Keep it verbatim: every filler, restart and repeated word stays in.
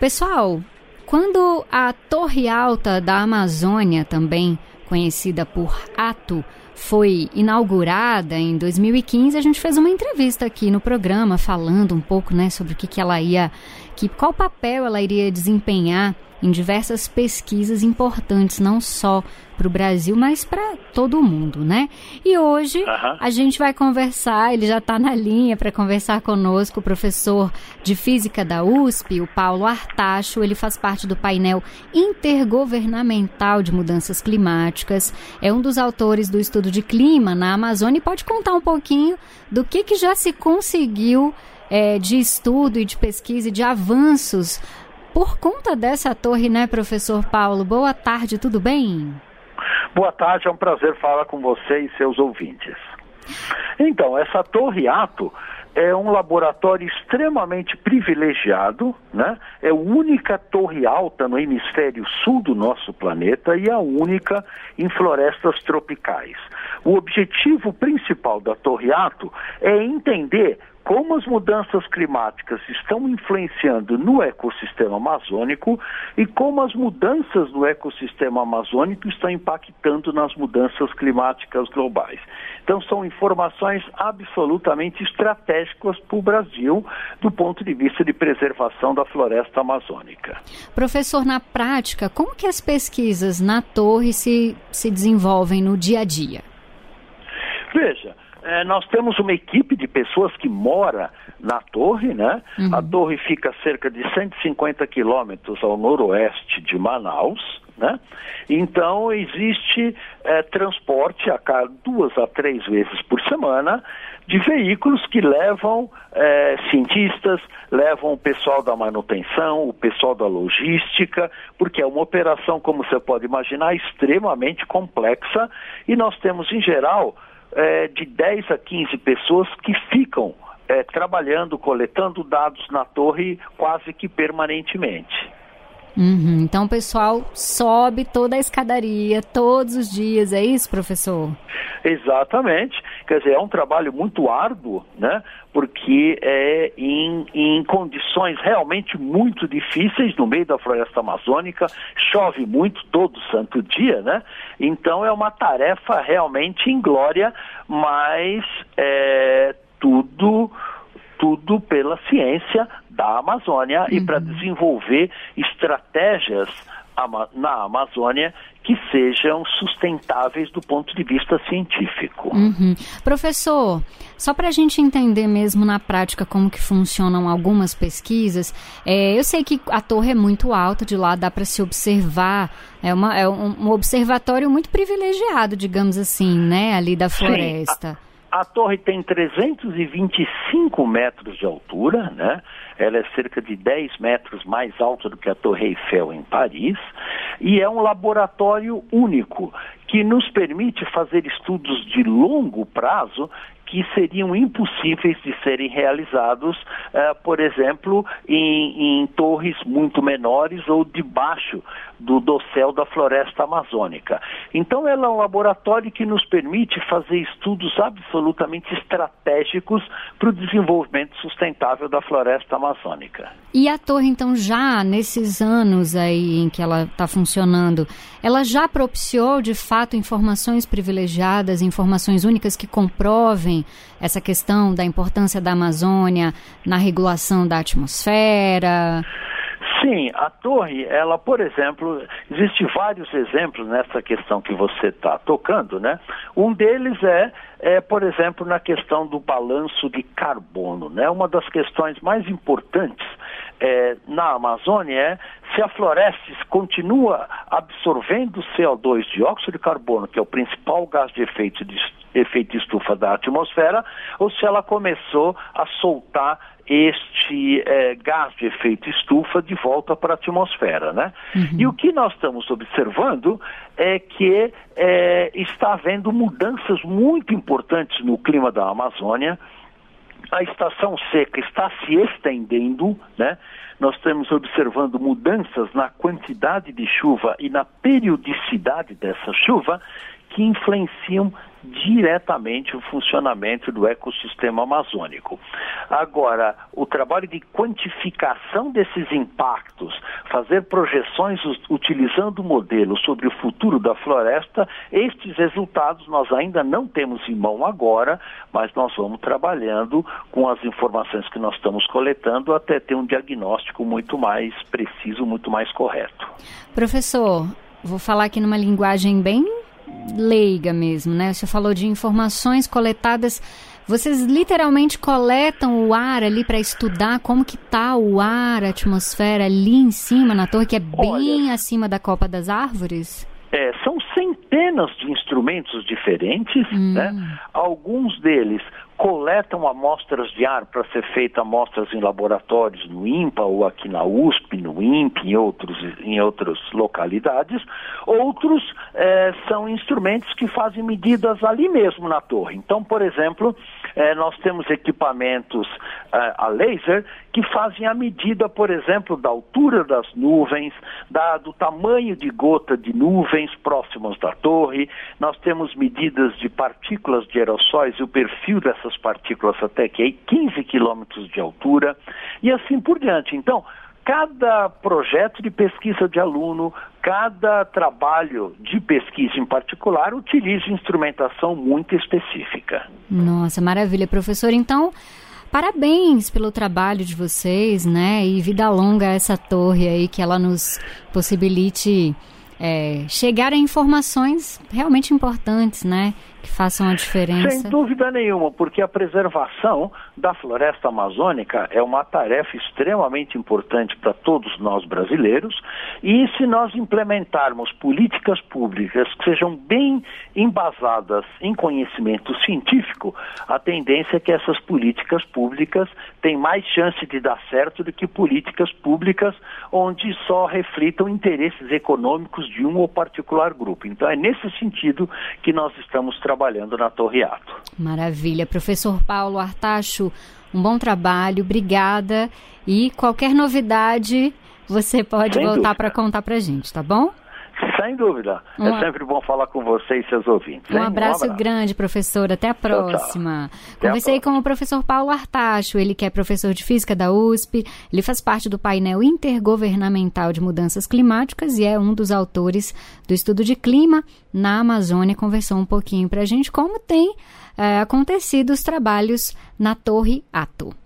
Pessoal, quando a Torre Alta da Amazônia, também conhecida por ATO, foi inaugurada em dois mil e quinze, a gente fez uma entrevista aqui no programa falando um pouco, né, sobre o que, que ela ia, que, qual papel ela iria desempenhar em diversas pesquisas importantes, não só para o Brasil, mas para todo o mundo, né? E hoje uhum. a gente vai conversar, ele já está na linha para conversar conosco, o professor de Física da U S P, o Paulo Artacho. Ele faz parte do painel intergovernamental de mudanças climáticas, é um dos autores do estudo de clima na Amazônia e pode contar um pouquinho do que, que já se conseguiu é, de estudo e de pesquisa e de avanços por conta dessa torre, né, professor Paulo? Boa tarde, tudo bem? Boa tarde, é um prazer falar com você e seus ouvintes. Então, essa Torre ATO é um laboratório extremamente privilegiado, né? É a única torre alta no hemisfério sul do nosso planeta e a única em florestas tropicais. O objetivo principal da Torre ATO é entender como as mudanças climáticas estão influenciando no ecossistema amazônico e como as mudanças no ecossistema amazônico estão impactando nas mudanças climáticas globais. Então, são informações absolutamente estratégicas para o Brasil do ponto de vista de preservação da floresta amazônica. Professor, na prática, como que as pesquisas na torre se, se desenvolvem no dia a dia? Veja, É, nós temos uma equipe de pessoas que mora na torre, né? Uhum. A torre fica a cerca de cento e cinquenta quilômetros ao noroeste de Manaus, né? Então existe é, transporte a cada duas a três vezes por semana de veículos que levam é, cientistas, levam o pessoal da manutenção, o pessoal da logística, porque é uma operação, como você pode imaginar, extremamente complexa e nós temos em geral É, de dez a quinze pessoas que ficam é, trabalhando, coletando dados na torre quase que permanentemente. Uhum. Então o pessoal sobe toda a escadaria todos os dias, é isso, professor? Exatamente, quer dizer, é um trabalho muito árduo, né? Porque é em, em condições realmente muito difíceis no meio da floresta amazônica, chove muito todo santo dia, né? Então é uma tarefa realmente inglória, mas é tudo... tudo pela ciência da Amazônia uhum. e para desenvolver estratégias na Amazônia que sejam sustentáveis do ponto de vista científico. Uhum. Professor, só para a gente entender mesmo na prática como que funcionam algumas pesquisas, é, eu sei que a torre é muito alta, de lá dá para se observar, é, uma, é um, um observatório muito privilegiado, digamos assim, né, ali da floresta. Sim, a, a torre tem trezentos e vinte e cinco metros de altura, né? Ela é cerca de dez metros mais alta do que a Torre Eiffel em Paris, e é um laboratório único que nos permite fazer estudos de longo prazo que seriam impossíveis de serem realizados, uh, por exemplo, em, em torres muito menores ou debaixo do dossel da floresta amazônica. Então, ela é um laboratório que nos permite fazer estudos absolutamente estratégicos para o desenvolvimento sustentável da floresta amazônica. E a torre, então, já nesses anos aí em que ela está funcionando, ela já propiciou, de fato, informações privilegiadas, informações únicas que comprovem essa questão da importância da Amazônia na regulação da atmosfera? Sim, a torre, ela, por exemplo, existem vários exemplos nessa questão que você está tocando, né? Um deles é, é, por exemplo, na questão do balanço de carbono, né? Uma das questões mais importantes é, na Amazônia é se a floresta continua absorvendo C O dois, dióxido de carbono, que é o principal gás de efeito de efeito estufa da atmosfera, ou se ela começou a soltar este é, gás de efeito estufa de volta para a atmosfera, né? Uhum. E o que nós estamos observando é que é, está havendo mudanças muito importantes no clima da Amazônia. A estação seca está se estendendo, né? Nós estamos observando mudanças na quantidade de chuva e na periodicidade dessa chuva, que influenciam diretamente o funcionamento do ecossistema amazônico. Agora, o trabalho de quantificação desses impactos, fazer projeções utilizando o modelo sobre o futuro da floresta, estes resultados nós ainda não temos em mão agora, mas nós vamos trabalhando com as informações que nós estamos coletando até ter um diagnóstico muito mais preciso, muito mais correto. Professor, vou falar aqui numa linguagem bem leiga mesmo, né? Você falou de informações coletadas. Vocês literalmente coletam o ar ali para estudar como que tá o ar, a atmosfera ali em cima na torre, que é bem Olha, acima da copa das árvores? É, são centenas de instrumentos diferentes, hum. né? Alguns deles coletam amostras de ar para ser feita amostras em laboratórios no INPA ou aqui na U S P, no INPE, em, outros, em outras localidades. Outros é, são instrumentos que fazem medidas ali mesmo na torre. Então, por exemplo, é, nós temos equipamentos é, a laser que fazem a medida, por exemplo, da altura das nuvens, da, do tamanho de gota de nuvens próximas da torre. Nós temos medidas de partículas de aerossóis e o perfil dessas partículas até que é quinze quilômetros de altura e assim por diante. Então, cada projeto de pesquisa de aluno, cada trabalho de pesquisa em particular utiliza instrumentação muito específica. Nossa, maravilha, professor. Então, parabéns pelo trabalho de vocês, né? E vida longa a essa torre aí, que ela nos possibilite é, chegar a informações realmente importantes, né? Que façam a diferença. Sem dúvida nenhuma, porque a preservação da floresta amazônica é uma tarefa extremamente importante para todos nós brasileiros, e se nós implementarmos políticas públicas que sejam bem embasadas em conhecimento científico, a tendência é que essas políticas públicas têm mais chance de dar certo do que políticas públicas onde só reflitam interesses econômicos de um ou particular grupo. Então é nesse sentido que nós estamos trabalhando trabalhando na Torre Ato. Maravilha. Professor Paulo Artacho, um bom trabalho, obrigada. E qualquer novidade, você pode Sem voltar para contar para a gente, tá bom? Sem dúvida. Um... É sempre bom falar com você e seus ouvintes. Um abraço, um abraço grande, professor. Até a próxima. Tchau, tchau. Conversei com o professor Paulo Artacho, ele que é professor de Física da U S P. Ele faz parte do painel intergovernamental de mudanças climáticas e é um dos autores do estudo de clima na Amazônia. Conversou um pouquinho para a gente como tem é, acontecido os trabalhos na Torre Ato.